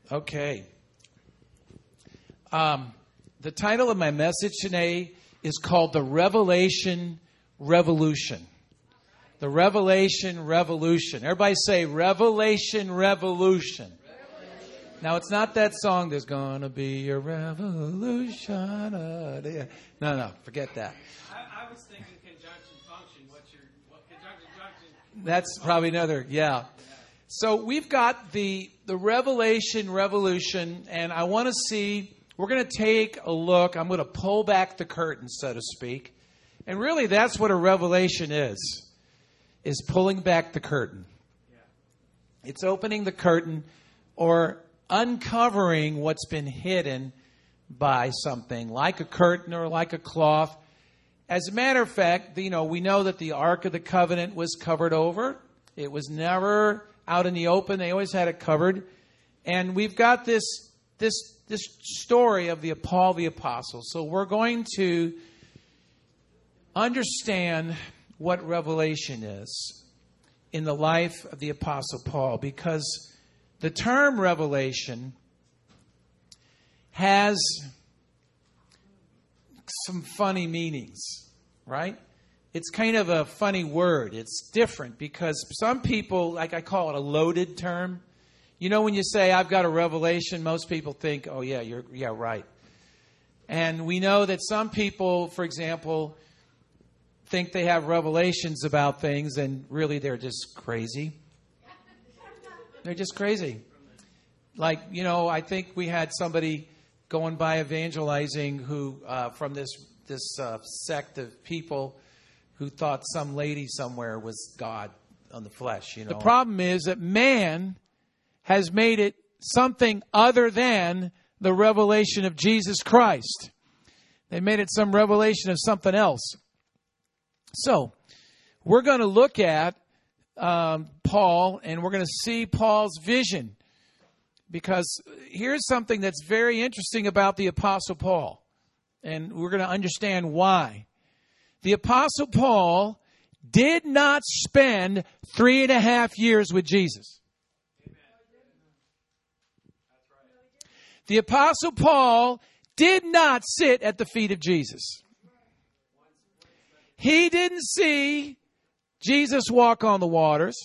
Okay. The title of my message today is called The Revelation Revolution. The Revelation Revolution. Everybody say Revelation Revolution. Now, it's not that song, There's Gonna Be a Revolution. No, forget that. I was thinking conjunction function. What conjunction function? That's probably another, yeah. So we've got the Revelation Revolution, and I want to see, we're going to take a look. I'm going to pull back the curtain, so to speak. And really, that's what a revelation is pulling back the curtain. Yeah. It's opening the curtain or uncovering what's been hidden by something, like a curtain or like a cloth. As a matter of fact, we know that the Ark of the Covenant was covered over. It was never out in the open. They always had it covered. And we've got this story of Paul the Apostle. So we're going to understand what revelation is in the life of the Apostle Paul, because the term revelation has some funny meanings, right? It's kind of a funny word. It's different because some people, like I call it a loaded term. When you say, I've got a revelation, most people think, oh, yeah, right. And we know that some people, for example, think they have revelations about things, and really they're just crazy. They're just crazy. Like, I think we had somebody going by evangelizing who, from this sect of people who thought some lady somewhere was God on the flesh, The problem is that man has made it something other than the revelation of Jesus Christ. They made it some revelation of something else. So, we're going to look at Paul, and we're going to see Paul's vision. Because here's something that's very interesting about the Apostle Paul. And we're going to understand why. The Apostle Paul did not spend 3.5 years with Jesus. The Apostle Paul did not sit at the feet of Jesus. He didn't see Jesus walk on the waters.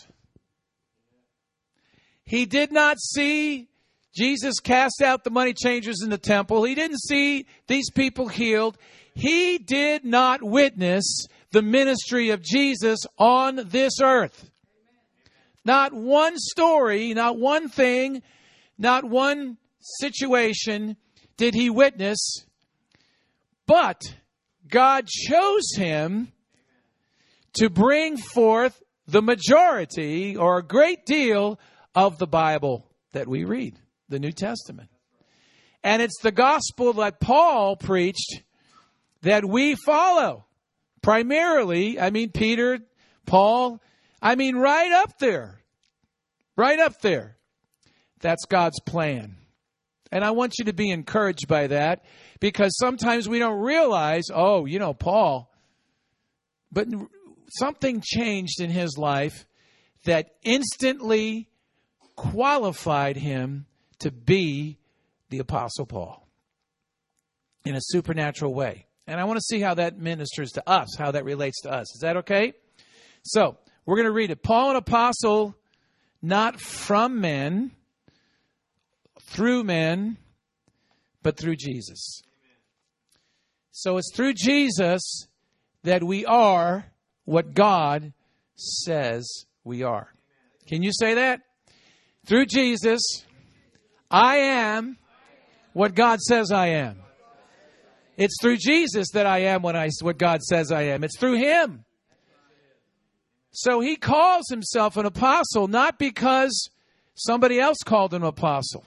He did not see Jesus cast out the money changers in the temple. He didn't see these people healed. He did not witness the ministry of Jesus on this earth. Not one story, not one thing, not one situation did he witness, but God chose him to bring forth the majority or a great deal of the Bible that we read, the New Testament. And it's the gospel that Paul preached that we follow. Primarily, Peter, Paul, right up there. Right up there. That's God's plan. And I want you to be encouraged by that, because sometimes we don't realize, Paul. But something changed in his life that instantly qualified him to be the Apostle Paul in a supernatural way. And I want to see how that ministers to us, how that relates to us. Is that okay? So, we're going to read it. Paul, an apostle, not from men, through men, but through Jesus. So it's through Jesus that we are what God says we are. Can you say that? Through Jesus, I am what God says I am. It's through Jesus that I am what God says I am. It's through Him. So He calls Himself an apostle, not because somebody else called him an apostle.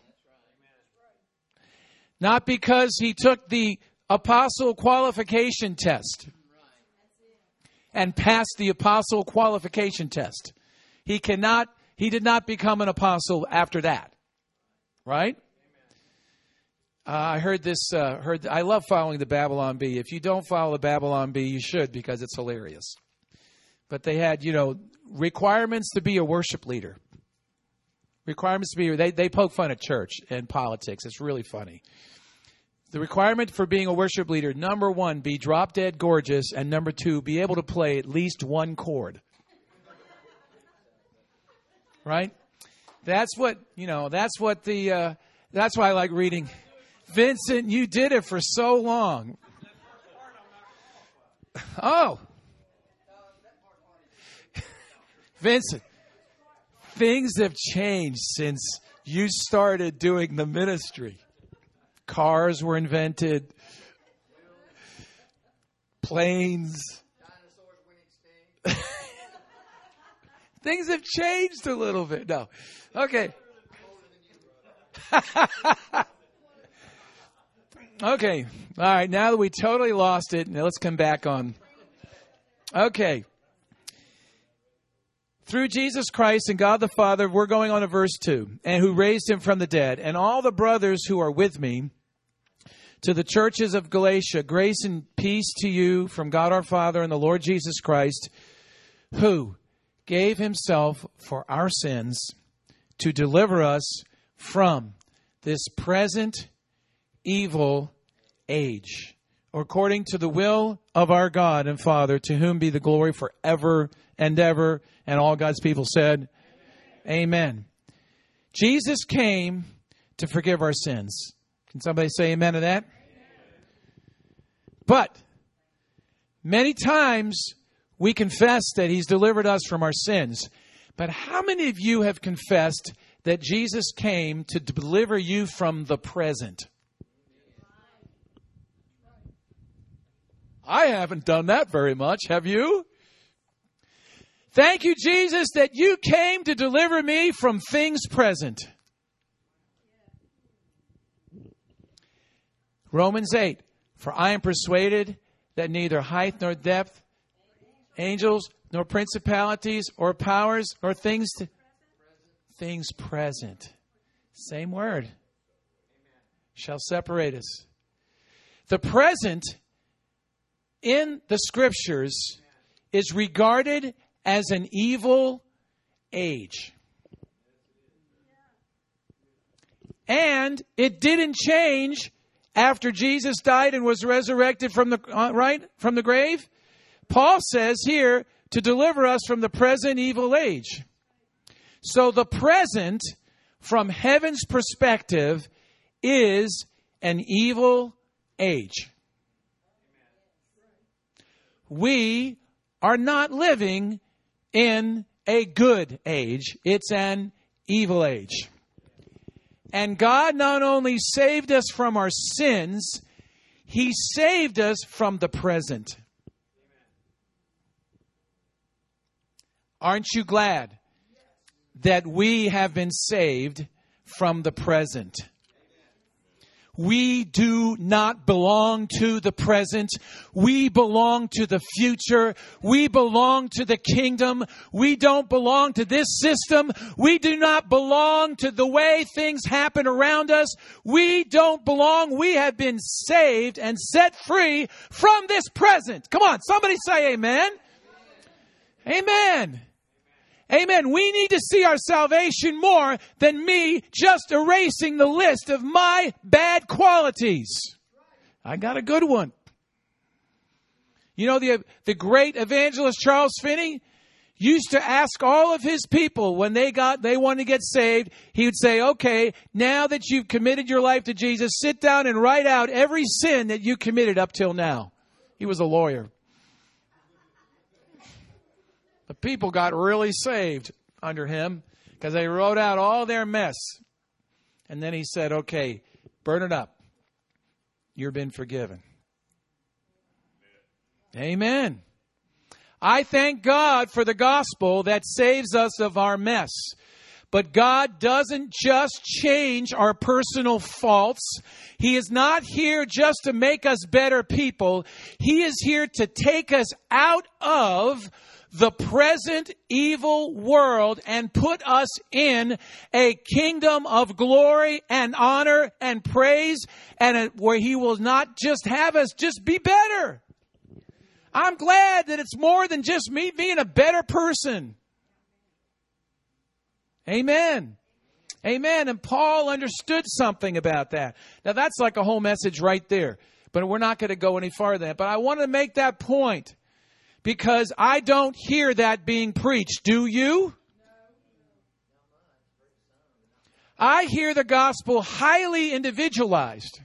Not because he took the apostle qualification test and passed the apostle qualification test. He did not become an apostle after that. Right? I heard this, I love following the Babylon Bee. If you don't follow the Babylon Bee, you should, because it's hilarious. But they had, requirements to be a worship leader. Requirements to be, they poke fun at church and politics. It's really funny. The requirement for being a worship leader, number 1, be drop dead gorgeous, and number 2, be able to play at least one chord. Right? That's what that's why I like reading. Vincent, you did it for so long. Oh. Vincent, things have changed since you started doing the ministry. Cars were invented. Planes. Dinosaurs went extinct. Things have changed a little bit. No. Okay. Okay. All right. Now that we totally lost it, now let's come back on. Okay. Through Jesus Christ and God the Father, we're going on to verse 2, and who raised him from the dead. And all the brothers who are with me, to the churches of Galatia, grace and peace to you from God our Father and the Lord Jesus Christ, who gave himself for our sins to deliver us from this present evil age, according to the will of our God and Father, to whom be the glory forever and ever. And all God's people said, Amen. Jesus came to forgive our sins. Can somebody say amen to that? But many times we confess that he's delivered us from our sins. But how many of you have confessed that Jesus came to deliver you from the present? I haven't done that very much. Have you? Thank you, Jesus, that you came to deliver me from things present. Romans 8. For I am persuaded that neither height nor depth, angels, nor principalities, or powers, or things present. Same word. Shall separate us. The present in the Scriptures is regarded as an evil age. And it didn't change after Jesus died and was resurrected from the grave. Paul says here to deliver us from the present evil age. So the present, from heaven's perspective, is an evil age. We are not living in a good age. It's an evil age. And God not only saved us from our sins, he saved us from the present. Aren't you glad that we have been saved from the present? We do not belong to the present. We belong to the future. We belong to the kingdom. We don't belong to this system. We do not belong to the way things happen around us. We don't belong. We have been saved and set free from this present. Come on, somebody say amen. Amen. Amen. We need to see our salvation more than me just erasing the list of my bad qualities. I got a good one. You know, the great evangelist Charles Finney used to ask all of his people when they wanted to get saved, he would say, okay, now that you've committed your life to Jesus, sit down and write out every sin that you committed up till now. He was a lawyer. The people got really saved under him because they wrote out all their mess. And then he said, okay, burn it up. You've been forgiven. Amen. I thank God for the gospel that saves us of our mess. But God doesn't just change our personal faults. He is not here just to make us better people. He is here to take us out of the present evil world and put us in a kingdom of glory and honor and praise, and where he will not just have us just be better. I'm glad that it's more than just me being a better person. Amen. Amen. And Paul understood something about that. Now, that's like a whole message right there. But we're not going to go any farther than that. But I want to make that point because I don't hear that being preached. Do you? I hear the gospel highly individualized.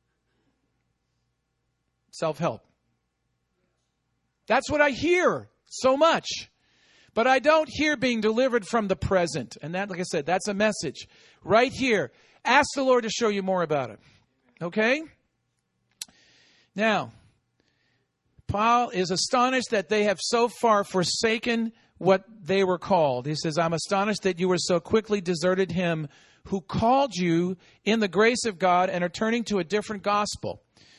Self-help. That's what I hear so much. But I don't hear being delivered from the present. And that, like I said, that's a message right here. Ask the Lord to show you more about it. Okay? Now, Paul is astonished that they have so far forsaken what they were called. He says, I'm astonished that you were so quickly deserted him who called you in the grace of God and are turning to a different gospel.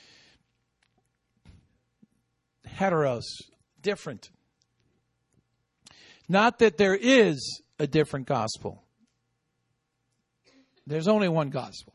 Heteros, different. Not that there is a different gospel. There's only one gospel.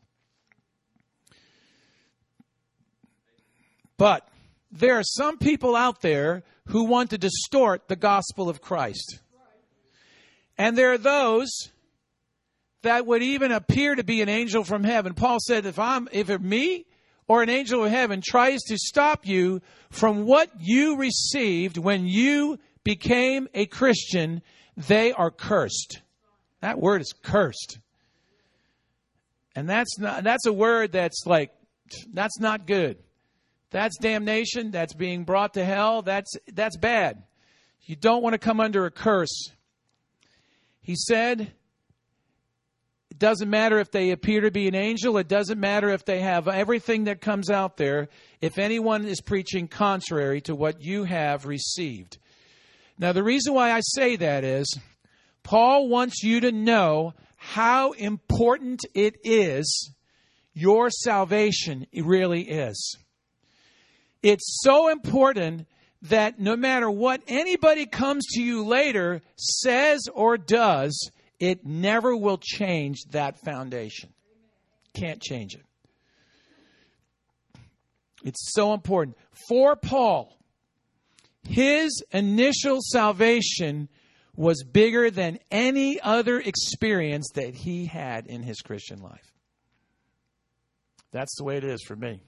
But there are some people out there who want to distort the gospel of Christ. And there are those that would even appear to be an angel from heaven. Paul said, if me or an angel of heaven tries to stop you from what you received when you became a Christian, they are cursed. That word is cursed. And that's a word that's not good. That's damnation. That's being brought to hell. That's bad. You don't want to come under a curse. He said, it doesn't matter if they appear to be an angel. It doesn't matter if they have everything that comes out there. If anyone is preaching contrary to what you have received. Now, the reason why I say that is Paul wants you to know how important it is, your salvation really is. It's so important that no matter what anybody comes to you later says or does, it never will change that foundation. Can't change it. It's so important. For Paul, his initial salvation was bigger than any other experience that he had in his Christian life. That's the way it is for me.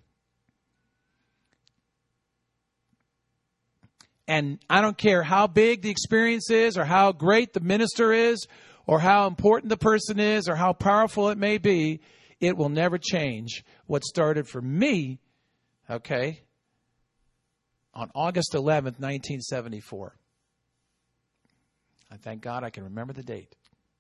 And I don't care how big the experience is or how great the minister is or how important the person is or how powerful it may be, it will never change what started for me, okay, on August 11th, 1974. I thank God I can remember the date.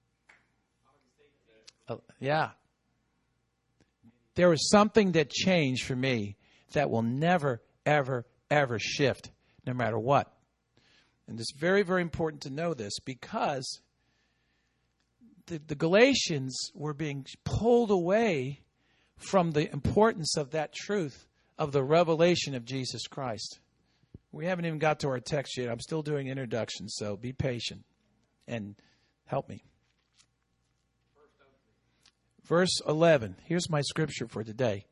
Yeah. There was something that changed for me that will never, ever, ever shift, no matter what. And it's very, very important to know this because the Galatians were being pulled away from the importance of that truth of the revelation of Jesus Christ. We haven't even got to our text yet. I'm still doing introductions, so be patient and help me. Verse 11. Here's my scripture for today.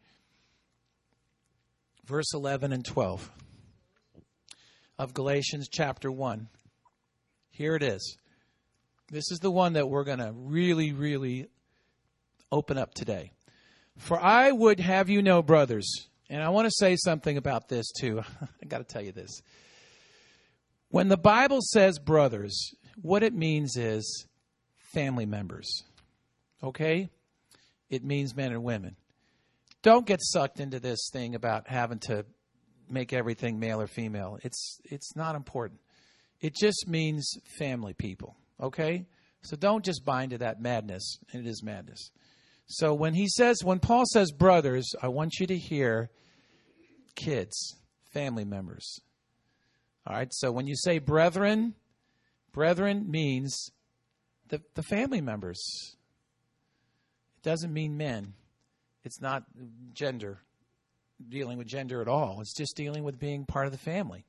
Verse 11 and 12 of Galatians chapter 1. Here it is. This is the one that we're going to really, really open up today. For I would have you know, brothers, and I want to say something about this too. I got to tell you this. When the Bible says brothers, what it means is family members. Okay? It means men and women. Don't get sucked into this thing about having to make everything male or female. It's not important. It just means family people. Okay? So don't just buy into that madness. It is madness. So when Paul says brothers, I want you to hear kids, family members. All right? So when you say brethren means the family members. It doesn't mean men. It's not dealing with gender at all. It's just dealing with being part of the family.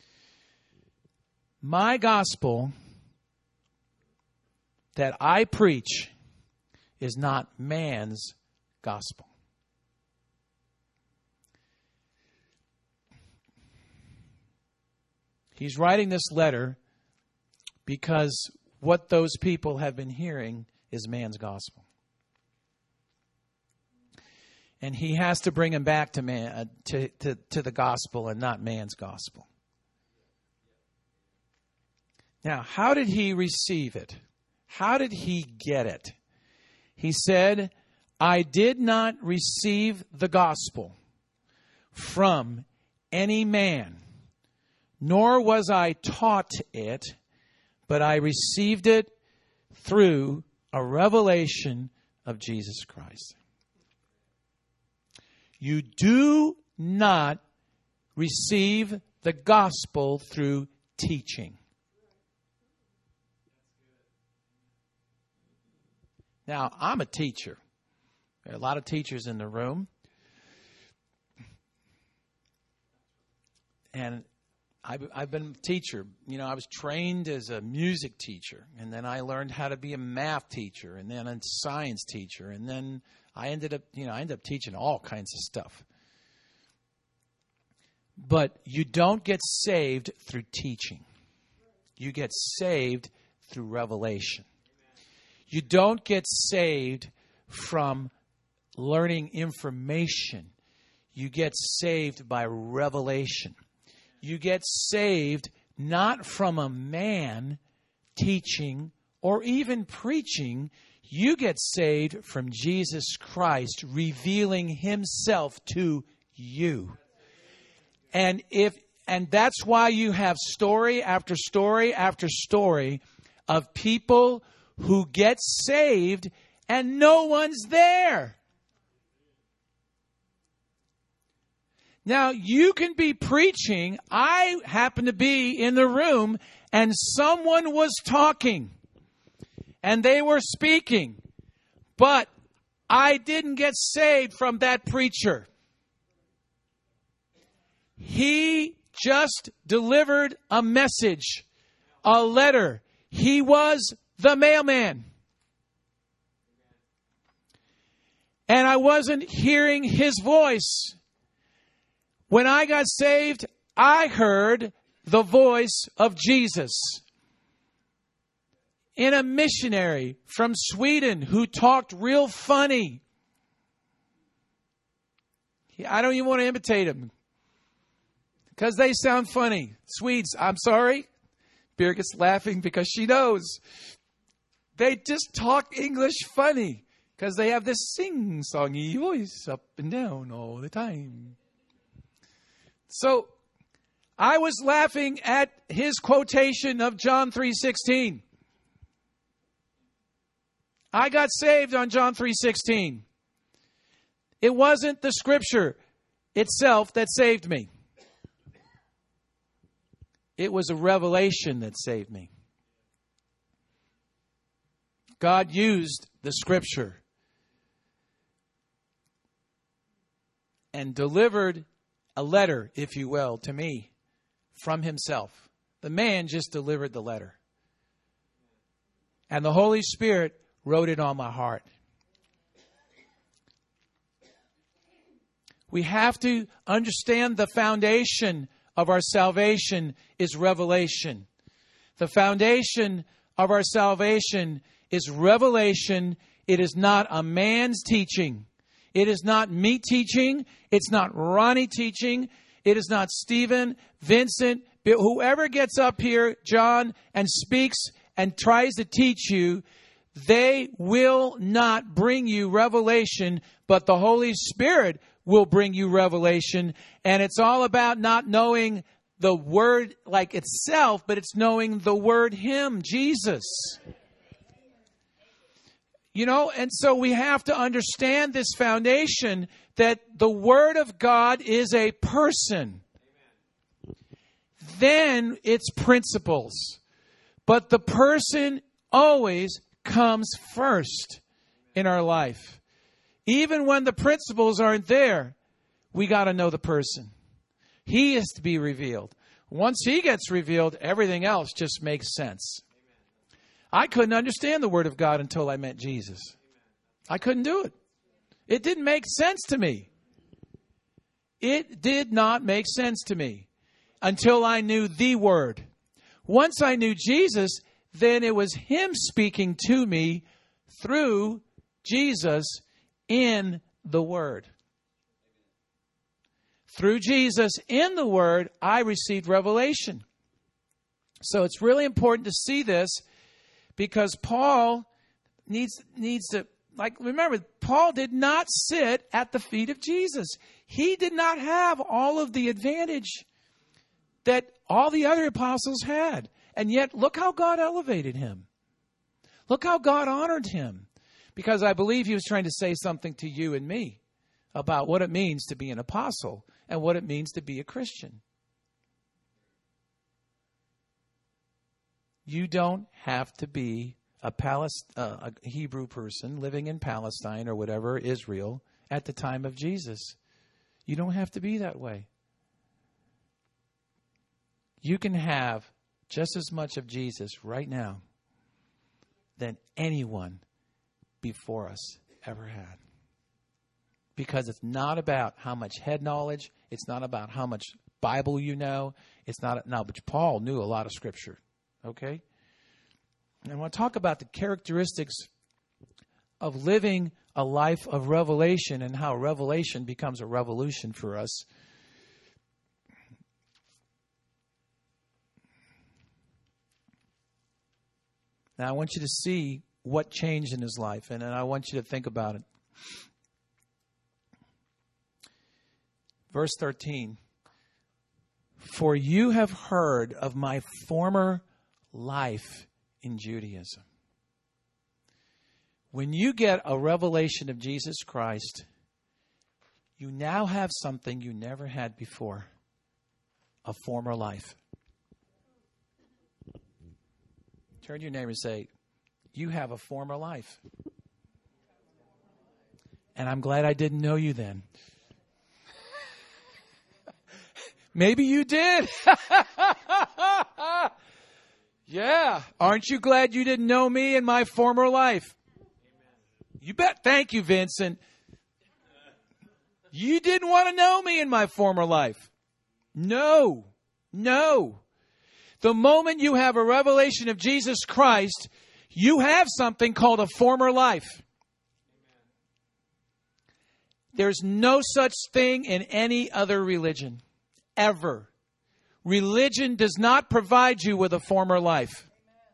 My gospel that I preach is not man's gospel. He's writing this letter because what those people have been hearing is man's gospel. And he has to bring him back to man, to the gospel and not man's gospel. Now, how did he receive it? How did he get it? He said, I did not receive the gospel from any man, nor was I taught it, but I received it through a revelation of Jesus Christ. You do not receive the gospel through teaching. Now, I'm a teacher. There are a lot of teachers in the room. And I've been a teacher. You know, I was trained as a music teacher. And then I learned how to be a math teacher. And then a science teacher. And then I ended up teaching all kinds of stuff. But you don't get saved through teaching. You get saved through revelation. You don't get saved from learning information. You get saved by revelation. You get saved not from a man teaching or even preaching. You get saved from Jesus Christ revealing himself to you. And that's why you have story after story after story of people who get saved and no one's there. Now, you can be preaching. I happen to be in the room and someone was talking and they were speaking, but I didn't get saved from that preacher. He just delivered a message, a letter. He was the mailman. And I wasn't hearing his voice. When I got saved, I heard the voice of Jesus. In a missionary from Sweden who talked real funny. I don't even want to imitate him because they sound funny. Swedes, I'm sorry. Birgit's laughing because she knows. They just talk English funny because they have this sing-songy voice up and down all the time. So I was laughing at his quotation of John 3:16. I got saved on John 3:16. It wasn't the scripture itself that saved me. It was a revelation that saved me. God used the scripture and delivered a letter, if you will, to me from himself. The man just delivered the letter. And the Holy Spirit wrote it on my heart. We have to understand the foundation of our salvation is revelation. The foundation of our salvation is revelation. It is not a man's teaching. It is not me teaching. It's not Ronnie teaching. It is not Stephen, Vincent, whoever gets up here, John, and speaks and tries to teach you. They will not bring you revelation, but the Holy Spirit will bring you revelation. And it's all about not knowing the word like itself, but it's knowing the word him, Jesus. You know, and so we have to understand this foundation that the Word of God is a person. Then it's principles. But the person always comes first in our life. Even when the principles aren't there, we got to know the person. He is to be revealed. Once he gets revealed, everything else just makes sense. I couldn't understand the Word of God until I met Jesus. I couldn't do it. It didn't make sense to me. It did not make sense to me until I knew the Word. Once I knew Jesus, then it was him speaking to me through Jesus in the Word. through Jesus in the Word, I received revelation. So it's really important to see this, because Paul needs to, remember, Paul did not sit at the feet of Jesus. He did not have all of the advantage that all the other apostles had. And yet, look how God elevated him. Look how God honored him. Because I believe he was trying to say something to you and me about what it means to be an apostle and what it means to be a Christian. You don't have to be a Hebrew person living in Palestine or whatever, Israel, at the time of Jesus. You don't have to be that way. You can have just as much of Jesus right now than anyone before us ever had. Because it's not about how much head knowledge. It's not about how much Bible you know. It's not, now, but Paul knew a lot of Scripture. Okay? And I want to talk about the characteristics of living a life of revelation and how revelation becomes a revolution for us. Now, I want you to see what changed in his life, and I want you to think about it. Verse 13. For you have heard of my former life in Judaism. When you get a revelation of Jesus Christ, you now have something you never had before, a former life. Turn to your neighbor and say, you have a former life. And I'm glad I didn't know you then. Maybe you did. Yeah. Aren't you glad you didn't know me in my former life? You bet. Thank you, Vincent. You didn't want to know me in my former life. No. The moment you have a revelation of Jesus Christ, you have something called a former life. There's no such thing in any other religion, ever. Religion does not provide you with a former life.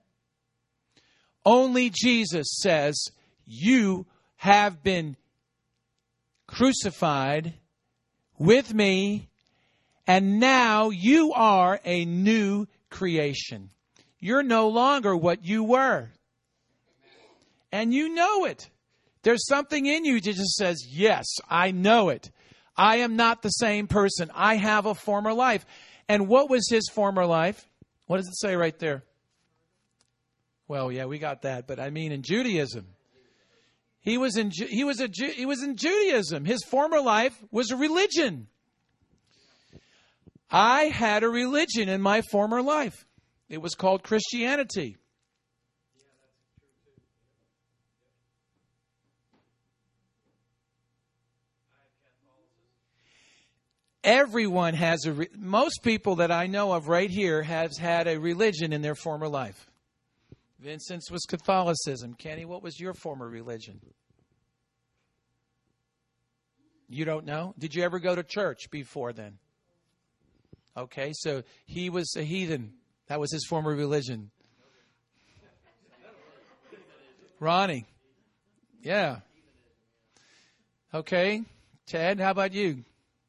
Only Jesus says, you have been crucified with me, and now you are a new creation. You're no longer what you were. And you know it. There's something in you that just says, yes, I know it. I am not the same person. I have a former life. And what was his former life? What does it say right there? Well, yeah, we got that. But I mean in Judaism. He was in Judaism. His former life was a religion. I had a religion in my former life. It was called Christianity. Everyone has most people that I know of right here has had a religion in their former life. Vincent's was Catholicism. Kenny, what was your former religion? You don't know? Did you ever go to church before then? Okay, so he was a heathen. That was his former religion. Ronnie. Yeah. Okay. Ted, how about you?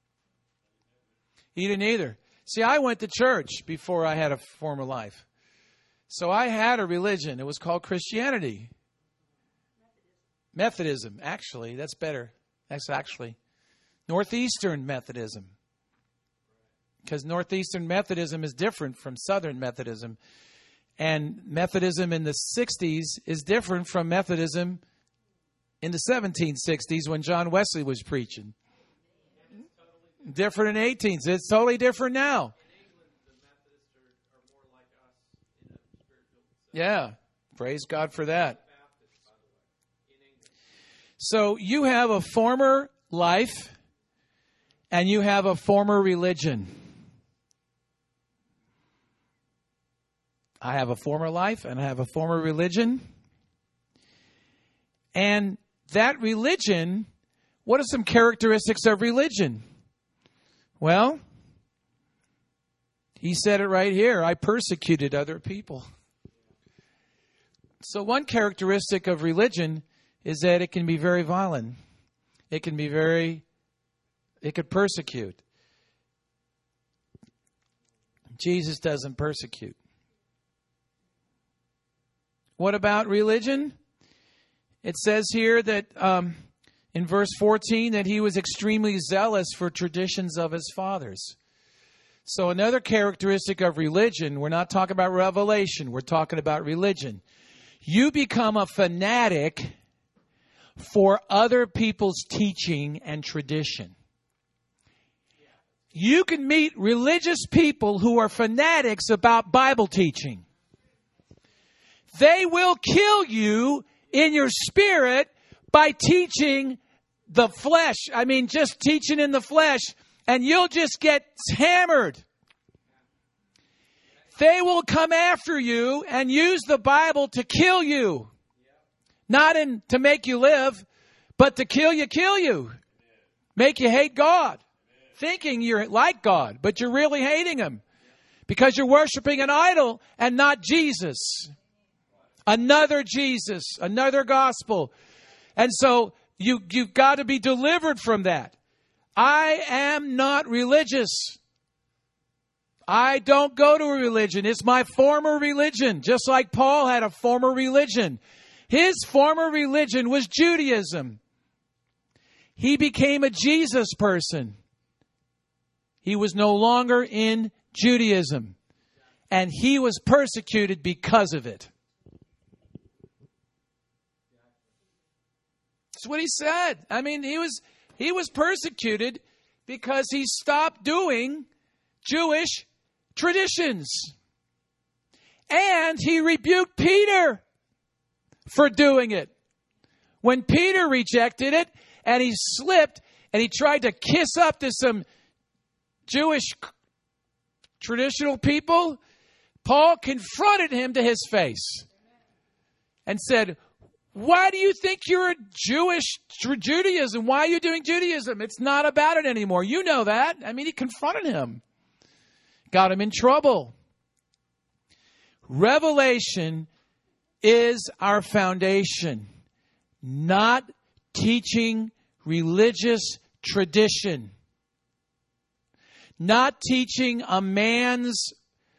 He didn't either. See, I went to church before I had a former life. So I had a religion. It was called Christianity. Methodism, actually. That's better. That's actually Northeastern Methodism. Because Northeastern Methodism is different from Southern Methodism. And Methodism in the 60s is different from Methodism in the 1760s when John Wesley was preaching. Different in 18s. It's totally different now. In England, the Methodists are more like us in a spiritual sense. Yeah. Praise God for that. Baptists, by the way, in England. So you have a former life and you have a former religion. I have a former life and I have a former religion. And that religion, what are some characteristics of religion? Well, he said it right here. I persecuted other people. So one characteristic of religion is that it can be very violent. It could persecute. Jesus doesn't persecute. What about religion? It says here that in verse 14 that he was extremely zealous for traditions of his fathers. So another characteristic of religion, we're not talking about revelation, we're talking about religion. You become a fanatic for other people's teaching and tradition. You can meet religious people who are fanatics about Bible teaching. They will kill you in your spirit by teaching the flesh. I mean, just teaching in the flesh, and you'll just get hammered. They will come after you and use the Bible to kill you. Not to make you live, but to kill you. Make you hate God. Thinking you're like God, but you're really hating Him. Because you're worshiping an idol and not Jesus. Another Jesus, another gospel. And so you've got to be delivered from that. I am not religious. I don't go to a religion. It's my former religion, just like Paul had a former religion. His former religion was Judaism. He became a Jesus person. He was no longer in Judaism. And he was persecuted because of it. That's what he said. I mean, he was persecuted because he stopped doing Jewish traditions. And he rebuked Peter for doing it. When Peter rejected it and he slipped and he tried to kiss up to some Jewish traditional people, Paul confronted him to his face and said, why do you think you're a Judaism? Why are you doing Judaism? It's not about it anymore. You know that. I mean, he confronted him. Got him in trouble. Revelation is our foundation, not teaching religious tradition. Not teaching a man's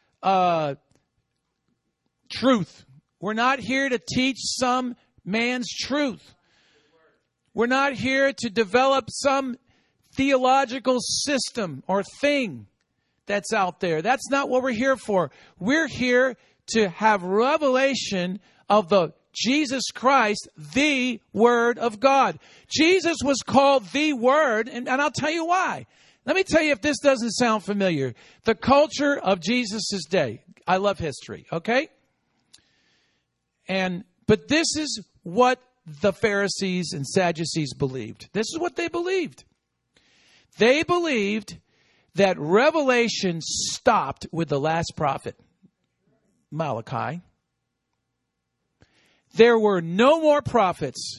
truth. We're not here to teach some man's truth. We're not here to develop some theological system or thing that's out there. That's not what we're here for. We're here to have revelation of the Jesus Christ, the Word of God. Jesus was called the Word, and I'll tell you why. Let me tell you if this doesn't sound familiar. The culture of Jesus' day. I love history, okay? But this is what the Pharisees and Sadducees believed. This is what they believed. They believed that revelation stopped with the last prophet, Malachi. There were no more prophets,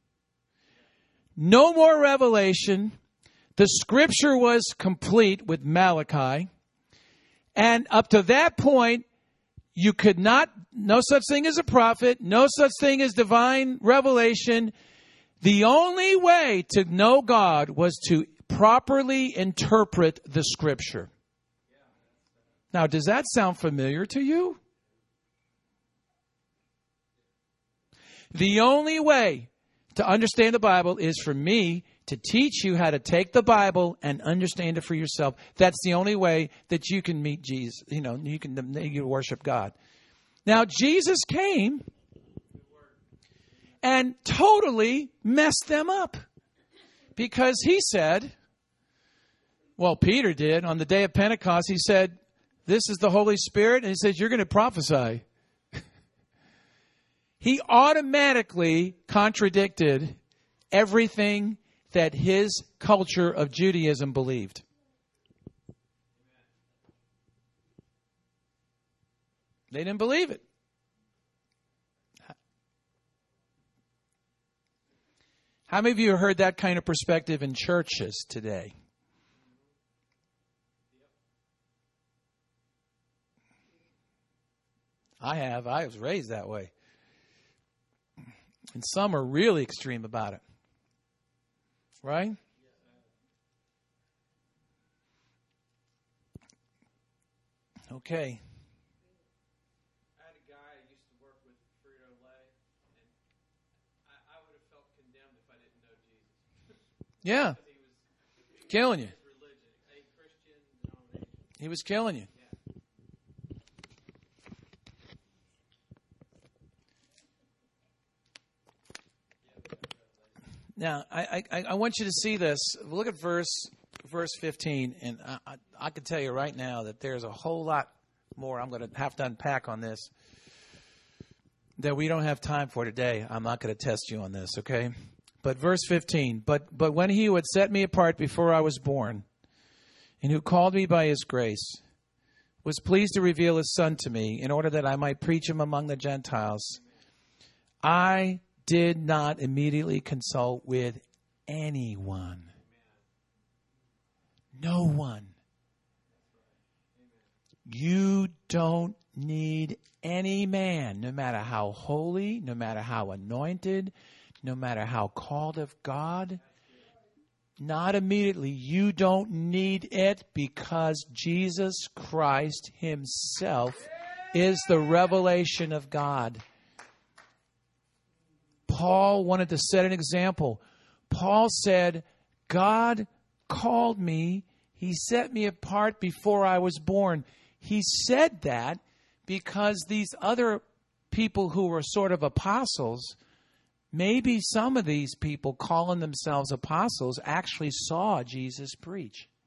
no more revelation. The scripture was complete with Malachi. And up to that point, you could not, no such thing as a prophet, no such thing as divine revelation. The only way to know God was to properly interpret the scripture. Now, does that sound familiar to you? The only way to understand the Bible is for me to teach you how to take the Bible and understand it for yourself. That's the only way that you can meet Jesus. You can worship God. Now, Jesus came and totally messed them up because he said, well, Peter did on the day of Pentecost. He said, this is the Holy Spirit. And he says, you're going to prophesy. He automatically contradicted everything that his culture of Judaism believed. They didn't believe it. How many of you have heard that kind of perspective in churches today? I have. I was raised that way. And some are really extreme about it. Right? Okay. I had a guy I used to work with Frito-Lay, and I would have felt condemned if I didn't know Jesus. Yeah. Because he was Killing you. his religion, a Christian denomination. He was killing you. Now, I want you to see this. Look at verse 15, and I can tell you right now that there's a whole lot more I'm going to have to unpack on this that we don't have time for today. I'm not going to test you on this, okay? But verse 15, but when he who had set me apart before I was born, and who called me by his grace, was pleased to reveal his Son to me in order that I might preach him among the Gentiles, I did not immediately consult with anyone. No one. You don't need any man, no matter how holy, no matter how anointed, no matter how called of God. Not immediately. You don't need it because Jesus Christ himself is the revelation of God. Paul wanted to set an example. Paul said, God called me. He set me apart before I was born. He said that because these other people who were sort of apostles, maybe some of these people calling themselves apostles actually saw Jesus preach.